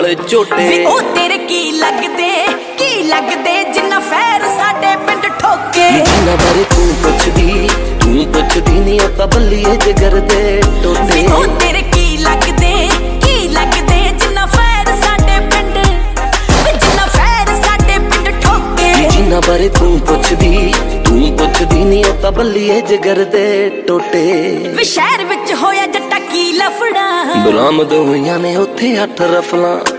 ਝੋਟੇ ਉਹ ਤੇਰੇ ਕੀ ਲੱਗਦੇ ਜਿੰਨਾ ਫੈਰ ਸਾਡੇ ਪਿੰਡ ਠੋਕੇ। ਜਿੰਨਾ ਬਾਰੇ ਤੂੰ ਪੁੱਛਦੀ ਨਹੀਂ ਉਹ ਤਾਂ ਬੱਲੀਏ ਜਿਗਰ ਦੇ ਟੋਟੇ। ਉਹ ਤੇਰੇ ਕੀ ਲੱਗਦੇ ਜਿੰਨਾ ਫੈਰ ਸਾਡੇ ਪਿੰਡ ਠੋਕੇ। ਜਿੰਨਾ ਬਾਰੇ ਤੂੰ ਪੁੱਛਦੀ ਨਹੀਂ ਉਹ ਤਾਂ ਬੱਲੀਏ ਜਿਗਰ ਦੇ ਟੋਟੇ। ਵੇ ਸ਼ਹਿਰ ਵਿੱਚ ਹੋਇਆ ਜੱਟਾ ਕੀ ਲਫੜਾ ਬਰਾਮਦ ਹੋਈਆਂ ਨੇ ਉੱਥੇ 8 ਰਫਲਾਂ।